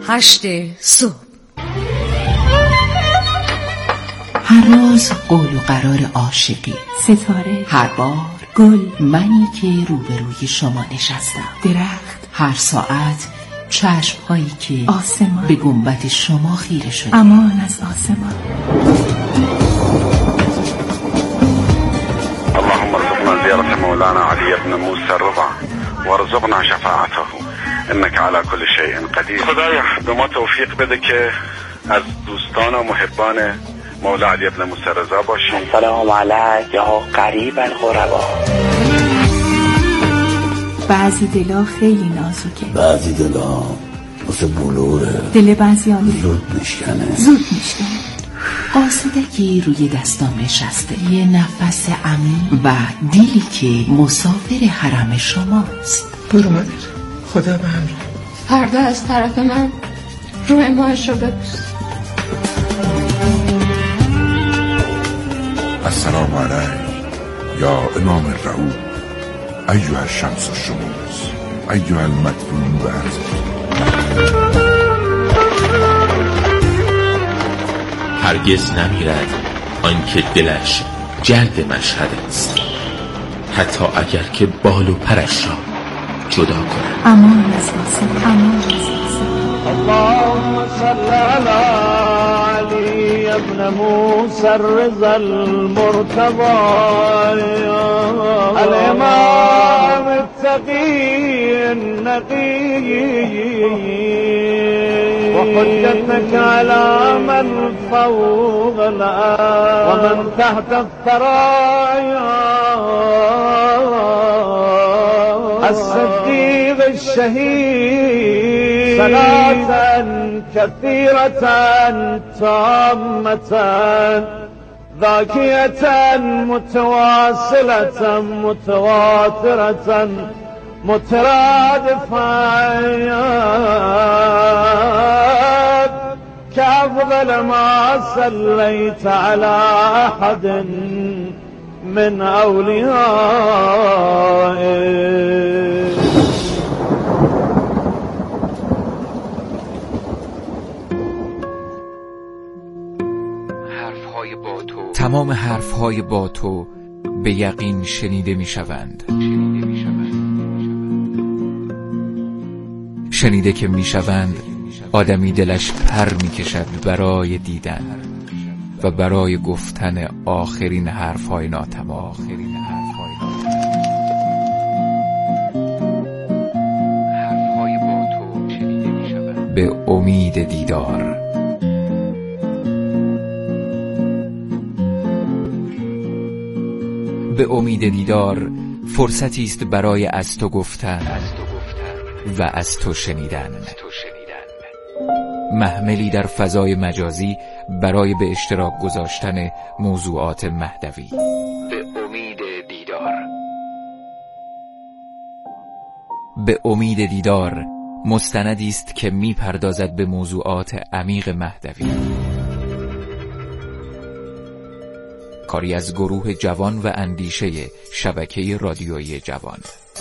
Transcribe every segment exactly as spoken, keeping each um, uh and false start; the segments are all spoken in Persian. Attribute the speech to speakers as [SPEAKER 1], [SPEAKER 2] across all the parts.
[SPEAKER 1] هشت صبح.
[SPEAKER 2] هر روز قول و قرار عاشقی،
[SPEAKER 3] ستاره،
[SPEAKER 2] هر بار
[SPEAKER 3] گل،
[SPEAKER 2] منی که روبروی شما نشستم،
[SPEAKER 3] درخت،
[SPEAKER 2] هر ساعت چشم هایی که
[SPEAKER 3] آسمان
[SPEAKER 2] به گنبد شما خیره شده.
[SPEAKER 3] امان از آسمان.
[SPEAKER 4] اللهم ارزقنا زيارة مولانا علي بن موسى الرضا وارزقنا شفاعته انك على كل شيء قدیر. خدایا به ما توفیق بده که از دوستان و محبان مولا علی بن موسی الرضا باشیم.
[SPEAKER 5] سلام علیک یا قریب الغربا.
[SPEAKER 3] بعضی دلا خیلی نازکه،
[SPEAKER 6] بعضی دلا مثل بلوره،
[SPEAKER 3] دل بعضیانه
[SPEAKER 6] زود میشکنه
[SPEAKER 3] زود میشکنه.
[SPEAKER 2] قاصدکی روی دستام نشسته، یه نفس عمیق و دیلی که مسافر حرم شماست.
[SPEAKER 7] برو مادر، خدا به همراه.
[SPEAKER 8] فردا از طرف من روی ماهش رو ببوس.
[SPEAKER 9] السلام علیک یا امام الرعوب ایها الشمس الشموس ایها المدفون بعد.
[SPEAKER 10] هرگز نمیرد آنکه دلش جلد مشهد است، حتی اگر که بال و پرش را جدا کند.
[SPEAKER 3] امان از آسمان، امان از آسمان.
[SPEAKER 11] اللهم صل علی علی ابن موسی الرضا المرتضى الامام التقی النقی وحجتك على من فوق الأرض ومن تحت الثرايا الصديق الشهيد صلاة كثيرة تامة ذاكية متواصلة متواترة مترادفات كأفضل ما صليت على أحد من أوليائك.
[SPEAKER 12] حرفهای با تو، تمام حرفهای با تو به یقین شنیده می شوند. شنیده که می شوند آدمی دلش پر می کشد برای دیدن و برای گفتن آخرین حرفهای ناتمام. حرفهای با تو شنیده می شوند به امید دیدار. به امید دیدار فرصتی است برای از تو گفتن و از تو شنیدن، محملی در فضای مجازی برای به اشتراک گذاشتن موضوعات مهدوی. به امید دیدار. به امید دیدار مستندی است که می پردازد به موضوعات عمیق مهدوی، کاری از گروه جوان و اندیشه شبکه رادیویی جوان.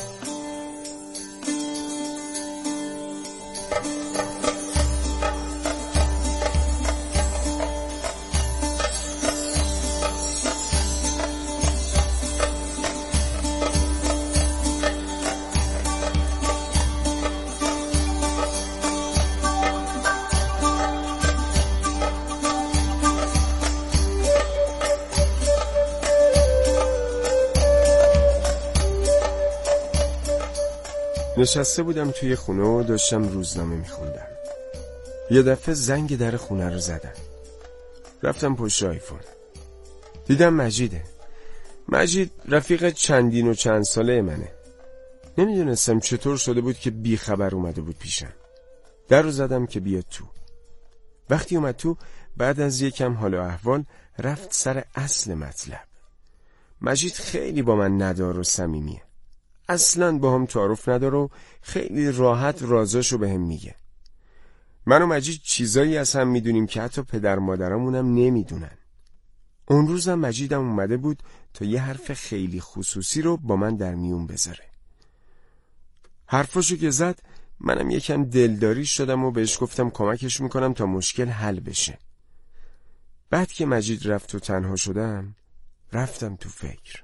[SPEAKER 13] نشسته بودم توی خونه و داشتم روزنامه میخوندم. یه دفعه زنگ در خونه رو زدم. رفتم پشت آیفون. دیدم مجیده. مجید رفیق چندین و چند ساله منه. نمیدونستم چطور شده بود که بی خبر اومده بود پیشم. در رو زدم که بیاد تو. وقتی اومد تو، بعد از یکم حال و احوال رفت سر اصل مطلب. مجید خیلی با من ندار و صمیمیه. اصلاً با هم تعارف نداره و خیلی راحت رازاشو به هم میگه. من و مجید چیزایی از هم میدونیم که حتی پدر مادرامونم نمیدونن. اون روزم مجیدم اومده بود تا یه حرف خیلی خصوصی رو با من در میون بذاره. حرفاشو که زد منم یکم دلداری شدم و بهش گفتم کمکش میکنم تا مشکل حل بشه. بعد که مجید رفت و تنها شدم، رفتم تو فکر.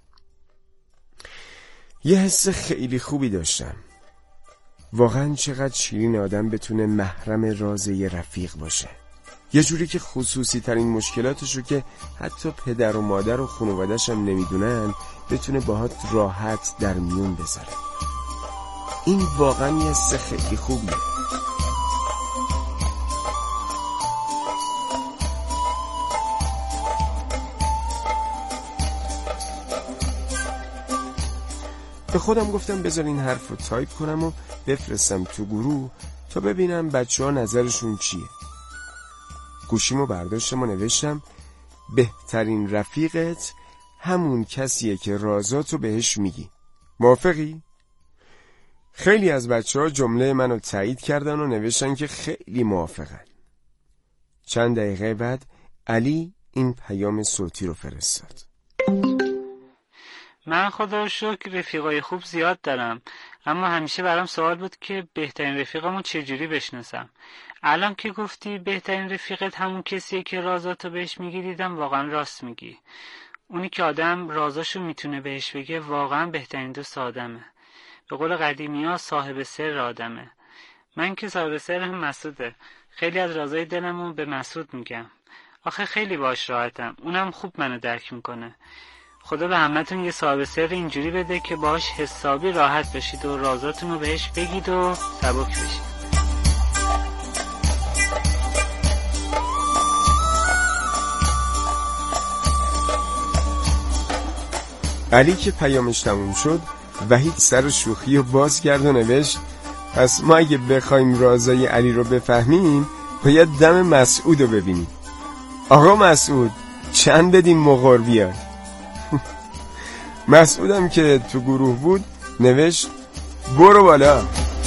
[SPEAKER 13] یه حس خیلی خوبی داشتم. واقعا چقدر شیرین آدم بتونه محرم راز یه رفیق باشه، یه جوری که خصوصی ترین مشکلاتشو که حتی پدر و مادر و خانواده‌ش هم نمیدونن بتونه باهات راحت در میون بذاره. این واقعا یه حس خیلی خوبیه. به خودم گفتم بذار این حرف رو تایپ کنم و بفرستم تو گروه تا ببینم بچه ها نظرشون چیه. گوشیمو برداشتم و نوشتم بهترین رفیقت همون کسیه که رازاتو بهش میگی. موافقی؟ خیلی از بچه ها جمله منو تایید کردن و نوشتن که خیلی موافقن. چند دقیقه بعد علی این پیام صوتی رو فرستاد.
[SPEAKER 1] من خدا شکر رفیقای خوب زیاد دارم، اما همیشه برام سوال بود که بهترین رفیقمو چجوری بشناسم. الان که گفتی بهترین رفیقت همون کسیه که رازاتو بهش میگی، دیدم واقعا راست میگی. اونی که آدم رازاشو میتونه بهش بگه واقعا بهترین دوست آدمه. به قول قدیمی ها صاحب سر آدمه. من که صاحب سرم مسعوده. خیلی از رازای دلمو به مسعود میگم. آخه خیلی باش راحتم. اونم خوب منو درک میکنه. خدا به همتون یه صاحب سر اینجوری بده که باهاش حسابی راحت بشید و رازاتون رو بهش بگید و سبک بشید.
[SPEAKER 13] علی که پیامش تموم شد، وحید سر شوخی رو باز کرد و نوشت پس ما اگه بخوایم رازای علی رو بفهمیم باید دم مسعود رو ببینیم. آقا مسعود چند بدیم مغر بیاد. مسعودم که تو گروه بود نوشت برو بالا.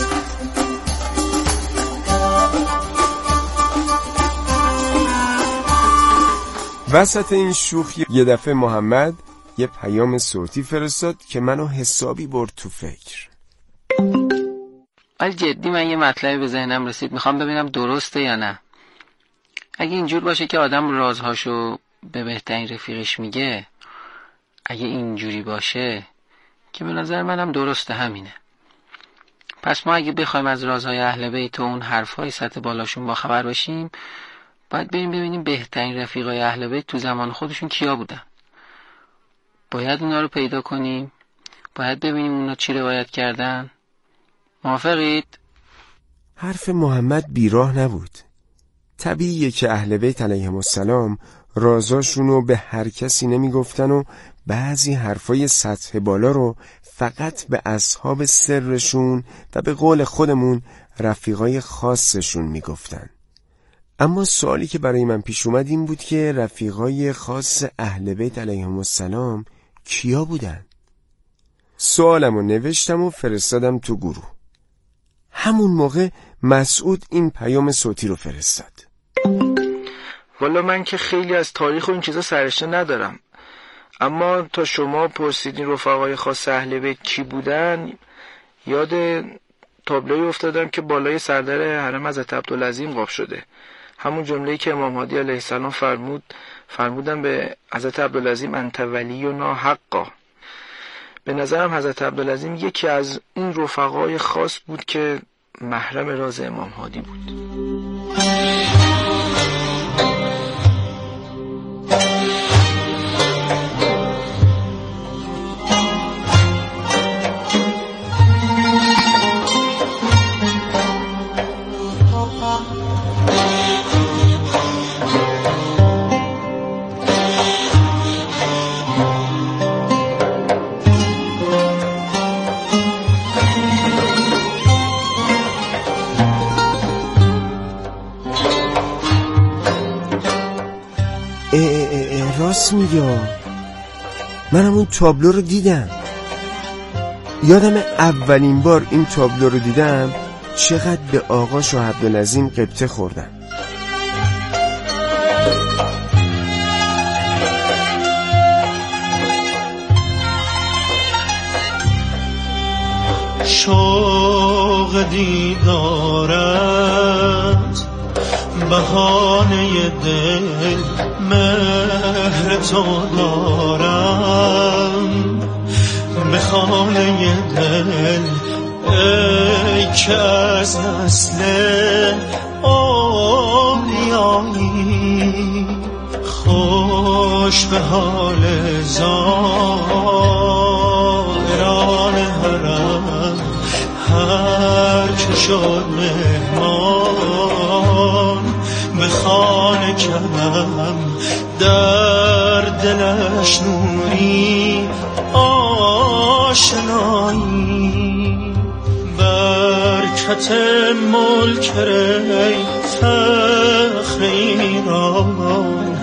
[SPEAKER 13] وسط این شوخی یه دفعه محمد یه پیام صوتی فرستاد که منو حسابی برد تو فکر.
[SPEAKER 14] ولی جدی من یه مطلبی به ذهنم رسید، میخوام ببینم درسته یا نه. اگه اینجور باشه که آدم رازهاشو به بهترین رفیقش میگه، اگه اینجوری باشه که به نظر منم درسته همینه. پس ما اگه بخوایم از رازهای اهل بیت و اون حرفای سطح بالاشون با خبر باشیم، باید بریم ببینیم بهترین رفیقای اهل بیت تو زمان خودشون کیا بودن. باید اونا رو پیدا کنیم، باید ببینیم اونا چی روایت کردن. موافقید؟
[SPEAKER 13] حرف محمد بیراه نبود. طبیعیه که اهل بیت علیهم السلام رازاشونو به هر کسی نمی گفتن و بعضی حرفای سطح بالا رو فقط به اصحاب سرشون و به قول خودمون رفیقای خاصشون می گفتن. اما سوالی که برای من پیش اومد این بود که رفیقای خاص اهل بیت علیهم السلام کیا بودن؟ سوالمو نوشتم و فرستادم تو گروه. همون موقع مسعود این پیام صوتی رو فرستاد.
[SPEAKER 15] والا من که خیلی از تاریخ و این چیزا سرشته ندارم، اما تا شما پرسیدین رفقای خاص اهل بیت کی بودن، یاد تابلوی افتادم که بالای سردر حرم حضرت عبدالعظیم قاب شده. همون جمله‌ای که امام هادی علیه السلام فرمود فرمودن به حضرت عبدالعظیم انت ولینا حقا. به نظرم حضرت عبدالعظیم یکی از اون رفقای خاص بود که محرم راز امام هادی بود.
[SPEAKER 13] راست میگه، منم اون تابلو رو دیدم. یادم اولین بار این تابلو رو دیدم چقدر به آقا شاه عبدالعظیم غبطه خوردم.
[SPEAKER 16] شاه
[SPEAKER 11] شوق دیدارت، بهانه دل مهر تو دارم. به خانه دل ای که از نسل اولیایی، خوش به حال زائران حرم. هر که شد مهمان به خانه کردم، در دلش نوری آشنایی. برکت ملک ری فخر ایران،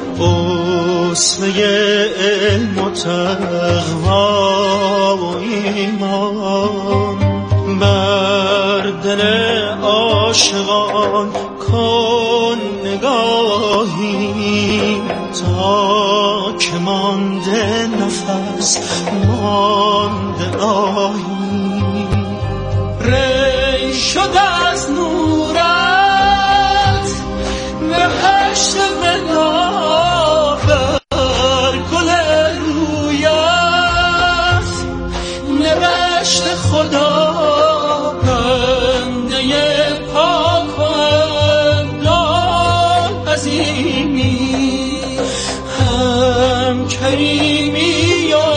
[SPEAKER 11] اسوه علم و تقوا و ایمان. بر دل عاشقان کن نگاهی، تا که مانده نفس مانده آهی. ری شد از نورت بهشت بنا، بر گل رویت نوشت خدا. بنده پاک و امداد عظیمی، هم کریمی و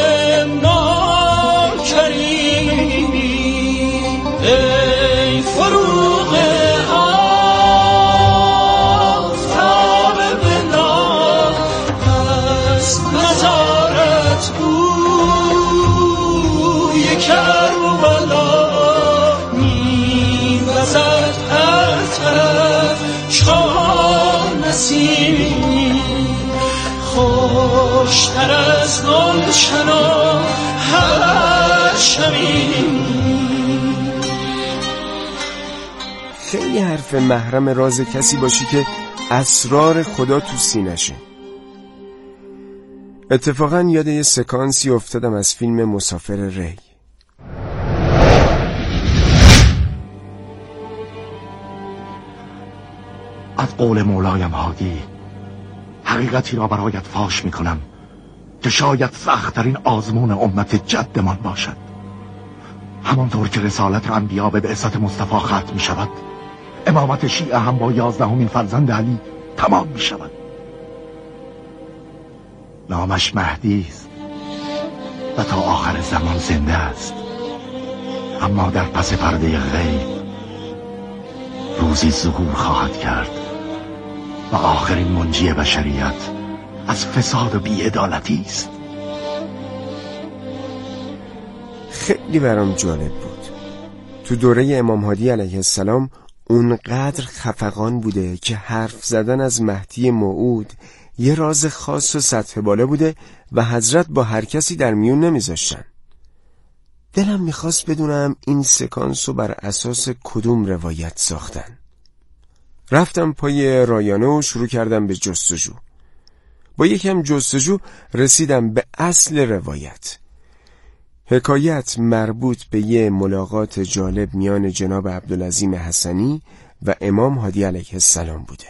[SPEAKER 11] امنا کریمی. ای فروغ آفتاب بنا، از نظارت بوی کربلا. می‌وزد هر طرف چون نسیمی، خوشتر از گلشن و هر شبی.
[SPEAKER 13] خیلی حرف محرم راز کسی باشی که اسرار خدا تو سینشه. اتفاقا یاد یه سکانسی افتادم از فیلم مسافر ری.
[SPEAKER 16] از قول مولایم هادی حقیقتی را برایت فاش میکنم که شاید سخت‌ترین آزمون امت جدمان باشد. همانطور که رسالت انبیا به بعثت مصطفی ختم میشود، امامت شیعه هم با یازدهمین فرزند علی تمام میشود. نامش مهدی است و تا آخر زمان زنده است، اما در پس پرده غیب روزی ظهور خواهد کرد و آخرین منجی بشریت از فساد و بی‌عدالتی است.
[SPEAKER 13] خیلی برام جالب بود. تو دوره امام هادی علیه السلام اونقدر خفقان بوده که حرف زدن از مهدی موعود یه راز خاص و سطح بالا بوده و حضرت با هر کسی در میون نمیذاشتن. دلم میخواست بدونم این سکانس رو بر اساس کدوم روایت ساختن. رفتم پای رایانه و شروع کردم به جستجو. با یکم جستجو رسیدم به اصل روایت. حکایت مربوط به یه ملاقات جالب میان جناب عبدالعظیم حسنی و امام هادی علیه السلام بوده.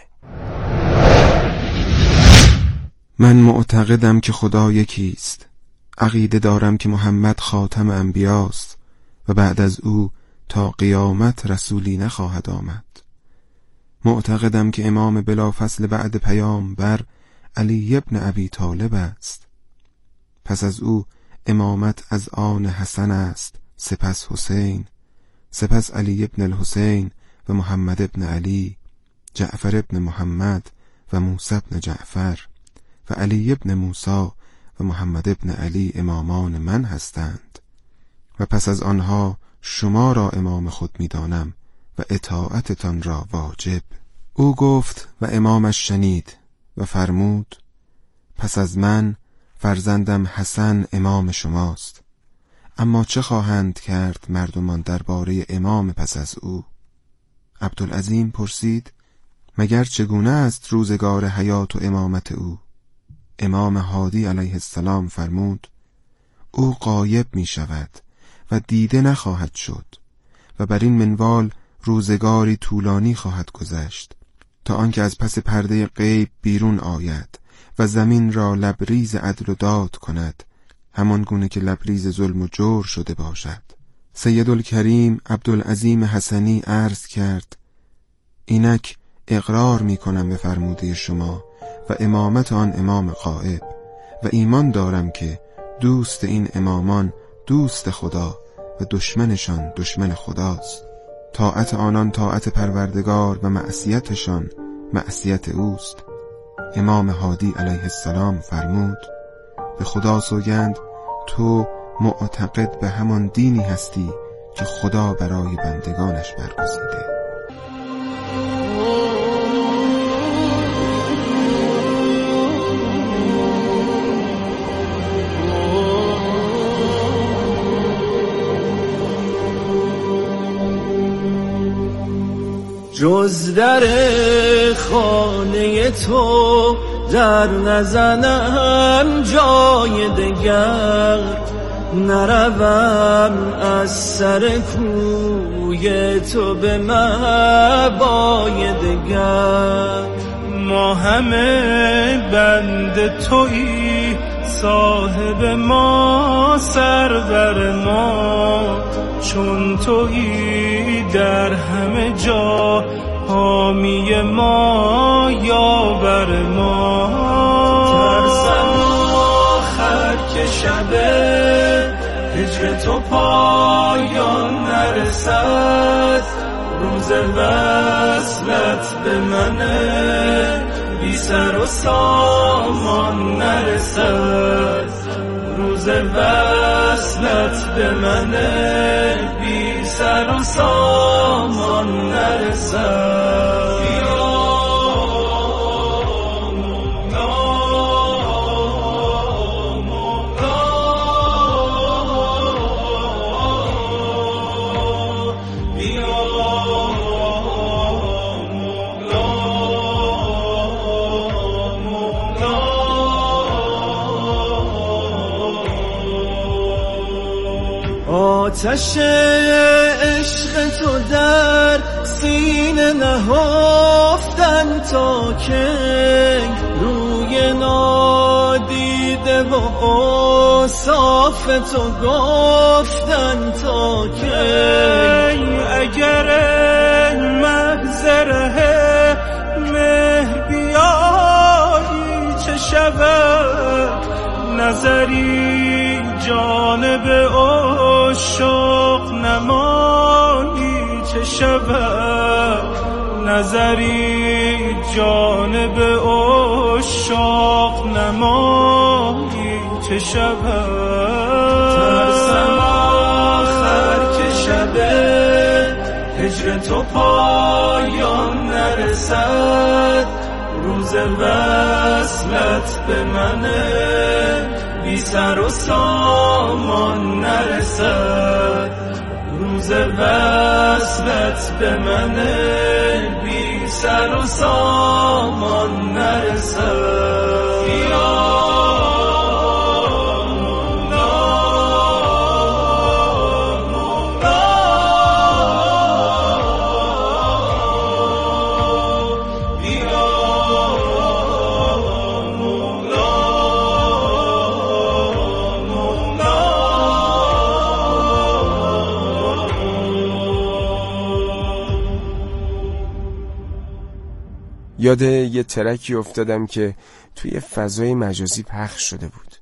[SPEAKER 17] من معتقدم که خدا یکیست. عقیده دارم که محمد خاتم انبیاست و بعد از او تا قیامت رسولی نخواهد آمد. معتقدم که امام بلافصل بعد پیامبر علی ابن ابی طالب است. پس از او امامت از آن حسن است، سپس حسین، سپس علی ابن الحسین و محمد ابن علی، جعفر ابن محمد و موسی ابن جعفر و علی ابن موسی و محمد ابن علی امامان من هستند و پس از آنها شما را امام خود می دانم و اطاعتتان را واجب. او گفت و امامش شنید و فرمود پس از من فرزندم حسن امام شماست. اما چه خواهند کرد مردمان درباره امام پس از او؟ عبدالعظیم پرسید مگر چگونه است روزگار حیات و امامت او؟ امام هادی علیه السلام فرمود او غایب می شود و دیده نخواهد شد و بر این منوال روزگاری طولانی خواهد گذشت تا آنکه از پس پرده غیب بیرون آید و زمین را لبریز عدل و داد کند، همان گونه که لبریز ظلم و جور شده باشد. سیدالکریم عبدالعظیم حسنی عرض کرد: اینک اقرار می کنم به فرموده شما و امامت آن امام غائب و ایمان دارم که دوست این امامان دوست خدا و دشمنشان دشمن خداست. طاعت آنان طاعت پروردگار و معصیتشان معصیت اوست. امام هادی علیه السلام فرمود: به خدا سوگند تو معتقد به همان دینی هستی که خدا برای بندگانش برگزیده.
[SPEAKER 11] جز در خانه تو در نزنم جای دگر، نروم از سر کوی تو به مبای دگر. ما همه بند تویی، صاحب ما سرور ما، چون تویی در همه جا حامی ما یاور ما. ترسم آخر که شب هجر تو پایان نرسد، روز وصلت به من بی سر و سامان نرسد، روز وصلت به من بی سر و سامان نرسد. آتش عشق تو در سینه نهفتن تا که روی نادیده و اوصاف تو گفتن تا که اگر محضره مهر بیایی چه شود، نظری جانب عشاق نمایی چه شود، نظری جانب عشاق نمایی چه شود. ترسم آخر که شب هجر تو پایان نرسد، روز وصلت به من بی سر و سامان نرسد، روز وصلت به من بی سر و سامان نرسد.
[SPEAKER 13] یاد یه ترکی افتادم که توی فضای مجازی پخش شده بود.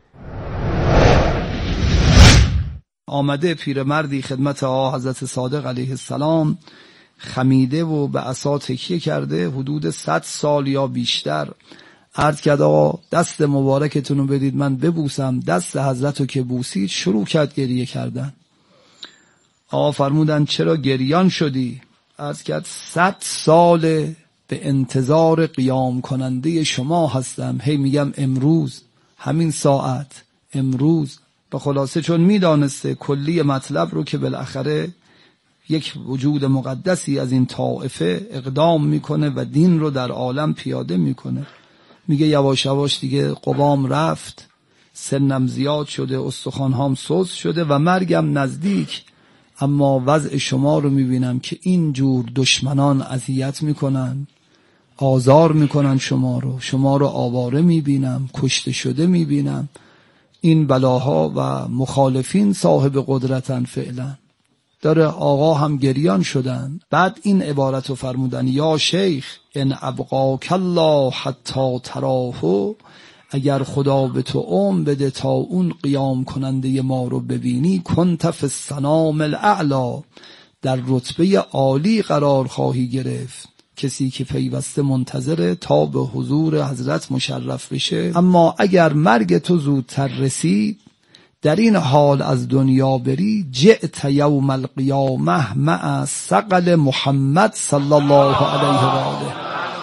[SPEAKER 18] آمده پیرمردی خدمت آقا حضرت صادق علیه السلام، خمیده و به عصا تکیه کرده حدود صد سال یا بیشتر. عرض کرد آقا دست مبارکتون رو بدید من ببوسم. دست حضرت رو که بوسید شروع کرد گریه کردن. آقا فرمودن چرا گریان شدی؟ عرض کرد صد ساله به انتظار قیام کننده شما هستم، هی میگم امروز، همین ساعت، امروز. به خلاصه چون میدانسته کلی مطلب رو که بالاخره یک وجود مقدسی از این طائفه اقدام میکنه و دین رو در عالم پیاده میکنه، میگه یواش یواش دیگه قوام رفت، سنم زیاد شده، استخوانهام سوز شده و مرگم نزدیک. اما وضع شما رو میبینم که اینجور دشمنان اذیت میکنن، آزار میکنن شما رو، شما رو آواره میبینم، کشته شده میبینم. این بلاها و مخالفین صاحب قدرتن فعلا. داره آقا هم گریان شدن. بعد این عبارت رو فرمودن: یا شیخ ان ابقاک الله حتی تراه، اگر خدا به تو عمر بده تا اون قیام کننده ما رو ببینی، کنت فی السنام الاعلی، در رتبه عالی قرار خواهی گرفت. کسی که پیوسته منتظره تا به حضور حضرت مشرف بشه. اما اگر مرگ تو زودتر رسید، در این حال از دنیا بری، جئت یوم القیامه مع ثقل محمد صلی الله علیه و آله.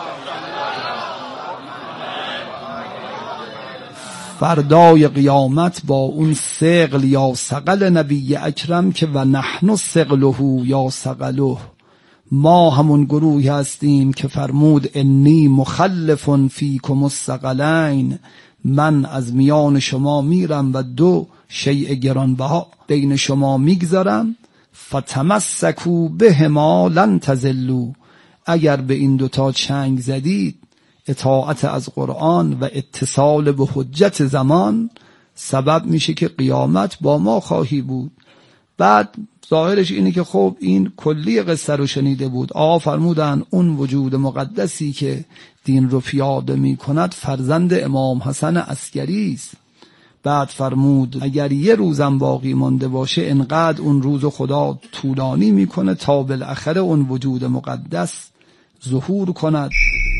[SPEAKER 18] فردای قیامت با اون ثقل یا ثقل نبی اکرم که و نحن ثقله یا ثقله، ما همون گروهی هستیم که فرمود انی مخلف فیکم الثقلین، من از میان شما میرم و دو شیء گرانبها بین شما میگذارم. فتمسکوا بهما لن تضلوا، اگر به این دوتا چنگ زدید، اطاعت از قرآن و اتصال به حجت زمان، سبب میشه که قیامت با ما خواهی بود. بعد ظاهرش اینه که خب این کلی قصه رو شنیده بود. آقا فرمودن اون وجود مقدسی که دین رو پیاده می کند فرزند امام حسن عسکری است. بعد فرمود اگر یه روزم باقی مانده باشه، انقدر اون روز خدا طولانی میکنه تا بالاخره اون وجود مقدس ظهور کند.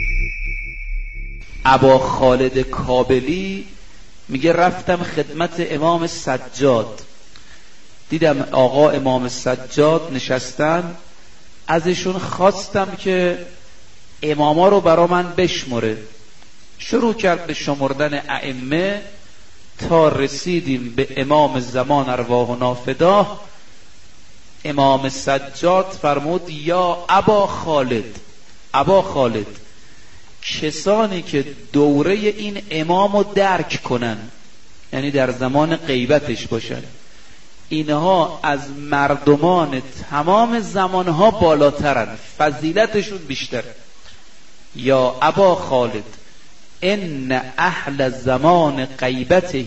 [SPEAKER 19] ابا خالد کابلی میگه رفتم خدمت امام سجاد، دیدم آقا امام سجاد نشستن، ازشون خواستم که اماما رو برا من بشمره. شروع کرد به شمردن ائمه تا رسیدیم به امام زمان ارواحنا فداه. امام سجاد فرمود یا ابا خالد، ابا خالد، کسانی که دوره این امامو درک کنن، یعنی در زمان غیبتش باشن، اینها از مردمان تمام زمانها بالاترن، فضیلتشون بیشتر. یا ابا خالد ان اهل زمان غیبته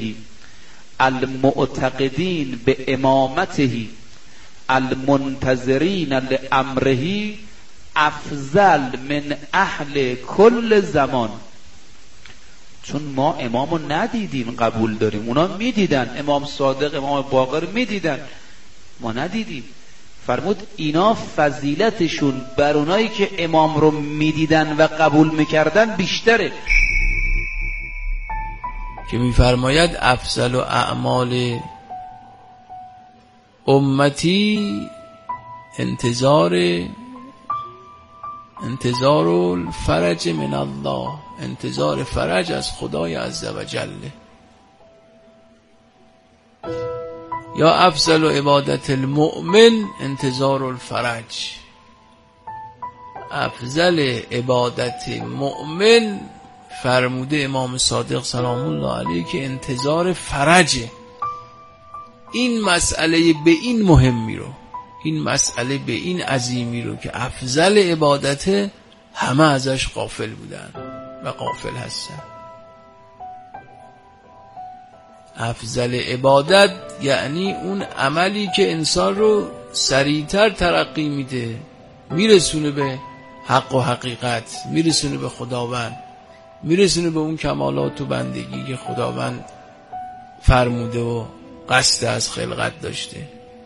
[SPEAKER 19] المعتقدین به امامته المنتظرین لامره افضل من اهل کل زمان. چون ما امامو ندیدیم قبول داریم، اونا میدیدن، امام صادق امام باقر میدیدن، ما ندیدیم. فرمود اینا فضیلتشون بر اونایی که امام رو میدیدن و قبول میکردن بیشتره.
[SPEAKER 20] که میفرماید افضل و اعمال امتی انتظار انتظار الفرج من الله، انتظار فرج از خدای عزوجل. یا افضل عبادت المؤمن انتظار الفرج، افضل عبادت مؤمن فرموده امام صادق سلام الله علیه که انتظار فرجه. این مسئله به این مهمی رو، این مسئله به این عظیمی رو که افضل عبادت، همه ازش غافل بودن و غافل هستن. افضل عبادت یعنی اون عملی که انسان رو سریعتر ترقی میده، میرسونه به حق و حقیقت، میرسونه به خداوند، میرسونه به اون کمالات و بندگی که خداوند فرموده و قصد از خلقت داشته.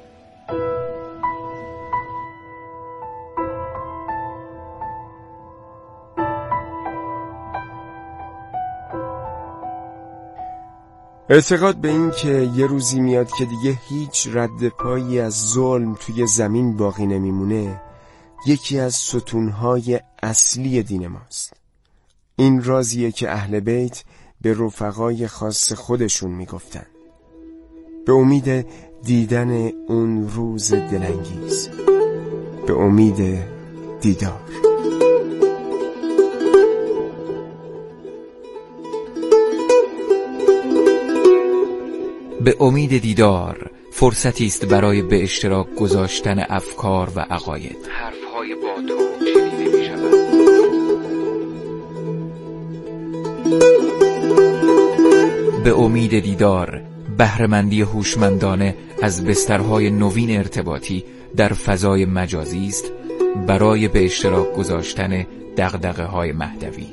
[SPEAKER 13] اعتقاد به این که یه روزی میاد که دیگه هیچ رد پایی از ظلم توی زمین باقی نمیمونه، یکی از ستونهای اصلی دین ماست. این رازیه که اهل بیت به رفقای خاص خودشون میگفتن، به امید دیدن اون روز دلانگیز، به امید دیدار.
[SPEAKER 12] به امید دیدار فرصتی است برای به اشتراک گذاشتن افکار و عقاید. حرفهای با تو شنیده می شود. به امید دیدار، بهره‌مندی هوشمندانه از بسترهای نوین ارتباطی در فضای مجازی است برای به اشتراک گذاشتن دغدغه‌های مهدوی.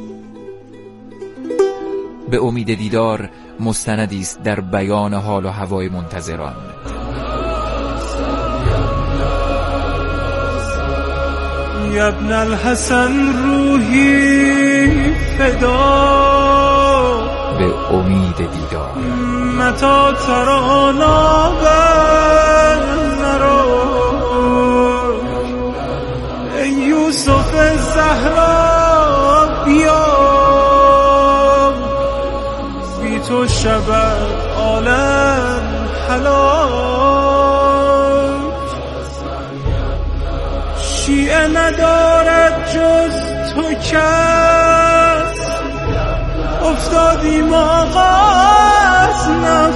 [SPEAKER 12] به امید دیدار مستندی است در بیان حال و هوای منتظران.
[SPEAKER 11] یا ابن الحسن روحی فدا،
[SPEAKER 12] به امید دیدار.
[SPEAKER 11] متا ترانا نرو ای یوسف زهرا بیا، بی تو شب عالم هلاک، شیعه ندارد جز تو کس، افتادیم آقا از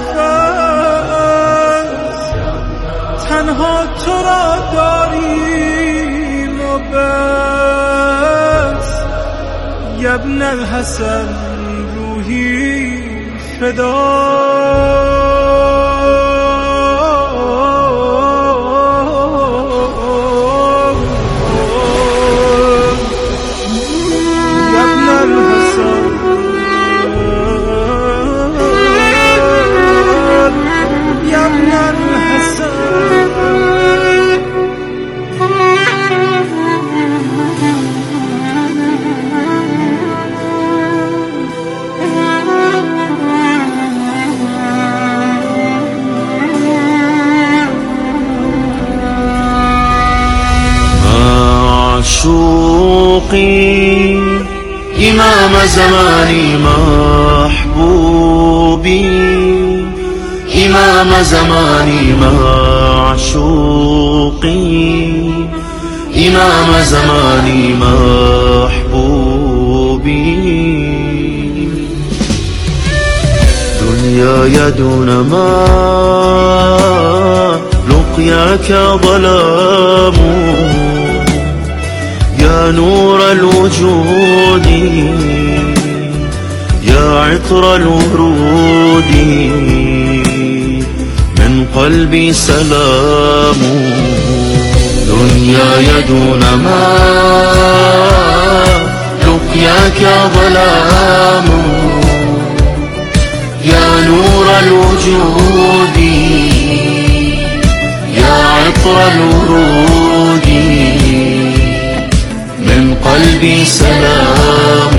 [SPEAKER 11] نفس، تنها تو را داریم و بس. یا ابن الحسن روحی فدا.
[SPEAKER 21] معشوقی امام زمانی محبوبی، امام زمانی معشوقی، امام زمانی محبوبی. دنیای دون ما لقیاک ظلام، يا نور الوجود يا عطر الورود، من قلبي سلام. دنياي دون ما لقياك ظلام، يا نور الوجود يا عطر الورود، من قلبي سلام.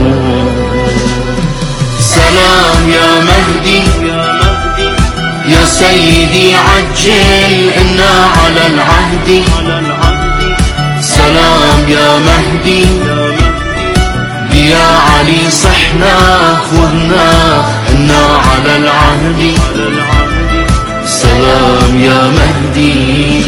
[SPEAKER 21] سلام يا مهدي يا سيدي عجل إنا على العهد. سلام يا مهدي يا علي صحنا خذنا إنا على العهد. سلام يا مهدي.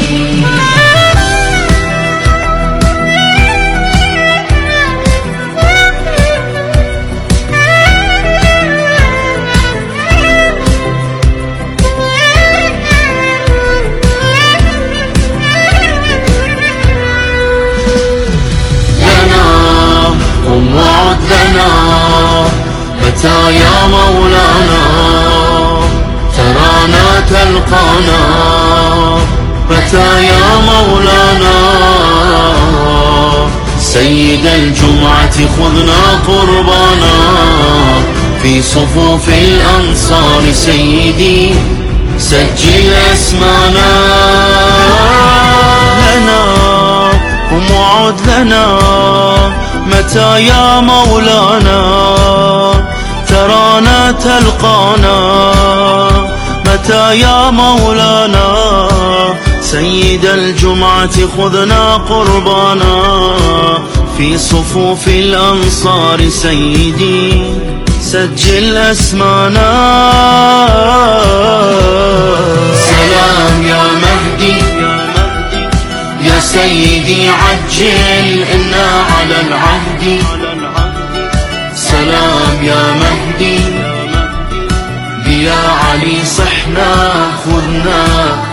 [SPEAKER 21] متى يا مولانا ترانا تلقانا، متى يا مولانا سيد الجمعة خذنا قربانا، في صفوف الأنصار سيدي سجل اسمانا. لنا وموعد لنا متى يا مولانا ترانا تلقانا، متى يا مولانا سيد الجمعة خذنا قربانا، في صفوف الأنصار سيدي سجل اسمانا. سلام يا مهدي يا سيدي عجل إنا على العهد. سلام يا مهدي يا علي صحنا خذنا